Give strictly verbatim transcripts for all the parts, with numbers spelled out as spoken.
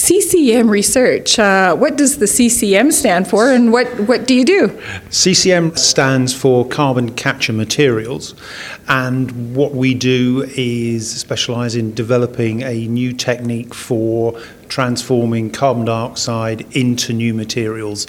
C C M research, uh, what does the C C M stand for, and what, what do you do? C C M stands for Carbon Capture Materials, and what we do is specialise in developing a new technique for transforming carbon dioxide into new materials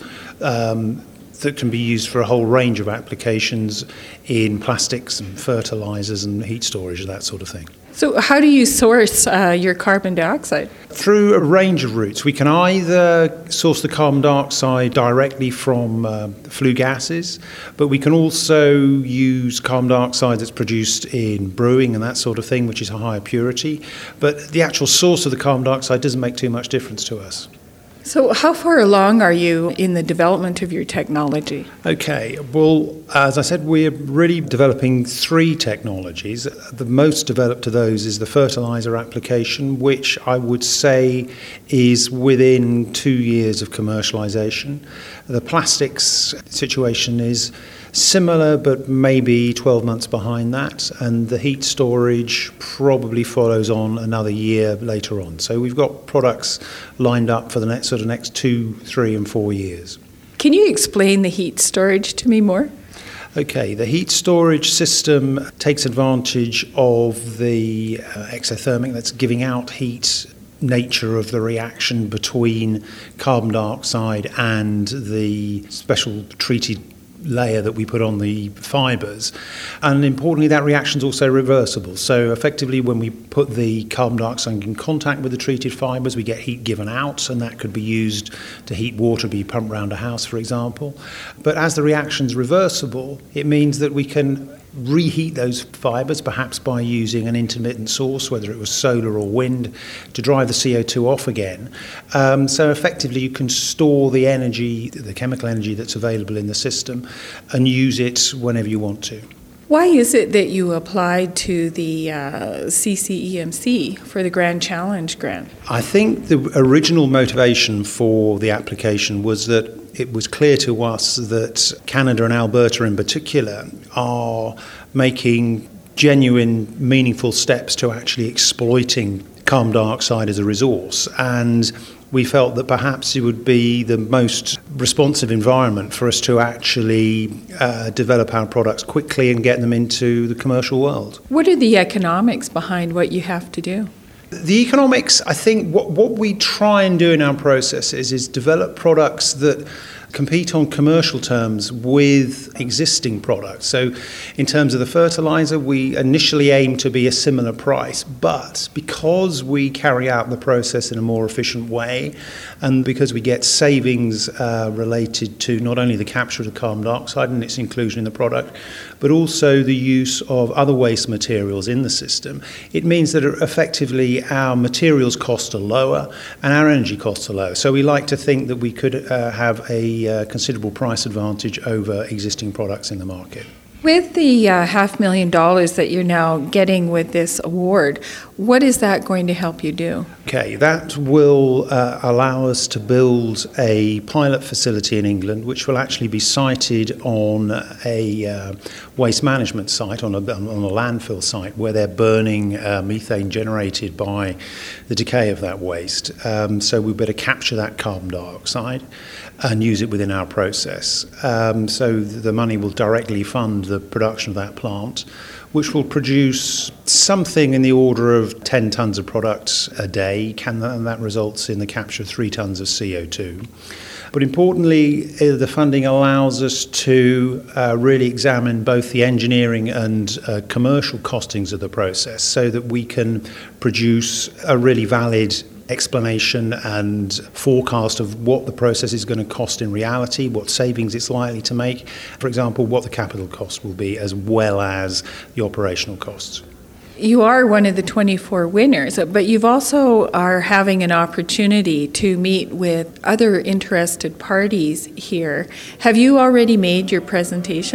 um, that can be used for a whole range of applications in plastics and fertilisers and heat storage, that sort of thing. So how do you source uh, your carbon dioxide? Through a range of routes. We can either source the carbon dioxide directly from uh, flue gases, but we can also use carbon dioxide that's produced in brewing and that sort of thing, which is a higher purity. But the actual source of the carbon dioxide doesn't make too much difference to us. So how far along are you in the development of your technology? Okay, well, as I said, we're really developing three technologies. The most developed of those is the fertiliser application, which I would say is within two years of commercialisation. The plastics situation is similar, but maybe twelve months behind that, and the heat storage probably follows on another year later on. So we've got products lined up for the next sort of next two, three, and four years. Can you explain the heat storage to me more? Okay, the heat storage system takes advantage of the uh, exothermic, that's giving out heat, nature of the reaction between carbon dioxide and the special treated layer that we put on the fibres. And importantly, that reaction is also reversible. So effectively, when we put the carbon dioxide in contact with the treated fibres, we get heat given out, and that could be used to heat water, be pumped around a house, for example. But as the reaction is reversible, it means that we can reheat those fibres, perhaps by using an intermittent source, whether it was solar or wind, to drive the C O two off again. Um, so effectively you can store the energy, the chemical energy that's available in the system, and use it whenever you want to. Why is it that you applied to the uh, C C E M C for the Grand Challenge grant? I think the original motivation for the application was that it was clear to us that Canada and Alberta in particular are making genuine, meaningful steps to actually exploiting carbon dioxide as a resource, and we felt that perhaps it would be the most responsive environment for us to actually uh, develop our products quickly and get them into the commercial world. What are the economics behind what you have to do? The economics, I think what, what we try and do in our processes is develop products that compete on commercial terms with existing products. So in terms of the fertiliser, we initially aim to be a similar price, but because we carry out the process in a more efficient way, and because we get savings uh, related to not only the capture of the carbon dioxide and its inclusion in the product, but also the use of other waste materials in the system, it means that effectively our materials costs are lower and our energy costs are lower. So we like to think that we could uh, have a uh, considerable price advantage over existing products in the market. With the uh, half million dollars that you're now getting with this award, what is that going to help you do? Okay, that will uh, allow us to build a pilot facility in England, which will actually be sited on a uh, waste management site, on a, on a landfill site, where they're burning uh, methane generated by the decay of that waste. Um, so we better capture that carbon dioxide and use it within our process. Um, so the money will directly fund the production of that plant, which will produce something in the order of ten tonnes of product a day, can, and that results in the capture of three tonnes of C O two. But importantly, the funding allows us to uh, really examine both the engineering and uh, commercial costings of the process, so that we can produce a really valid explanation and forecast of what the process is going to cost in reality, what savings it's likely to make, for example, what the capital cost will be, as well as the operational costs. You are one of the twenty-four winners, but you've also are having an opportunity to meet with other interested parties here. Have you already made your presentation?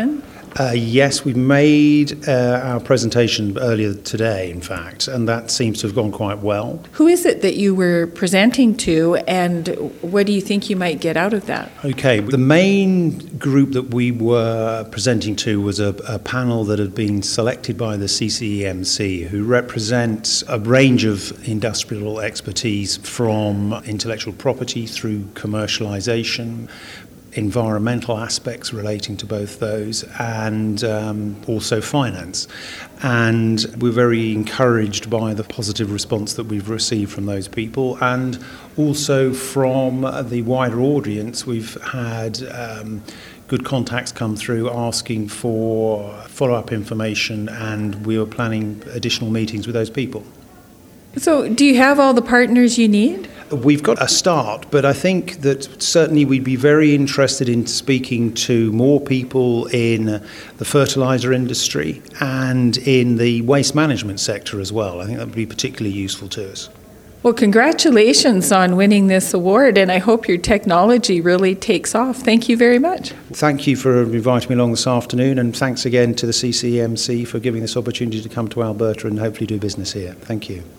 Uh, yes, we've made uh, our presentation earlier today, in fact, and that seems to have gone quite well. Who is it that you were presenting to, and what do you think you might get out of that? Okay, the main group that we were presenting to was a, a panel that had been selected by the C C E M C, who represents a range of industrial expertise from intellectual property through commercialisation, environmental aspects relating to both those, and um, also finance. And we're very encouraged by the positive response that we've received from those people, and also from the wider audience. We've had um, good contacts come through asking for follow-up information, and we were planning additional meetings with those people. So do you have all the partners you need? We've got a start, but I think that certainly we'd be very interested in speaking to more people in the fertiliser industry and in the waste management sector as well. I think that would be particularly useful to us. Well, congratulations on winning this award, and I hope your technology really takes off. Thank you very much. Thank you for inviting me along this afternoon, and thanks again to the C C E M C for giving this opportunity to come to Alberta and hopefully do business here. Thank you.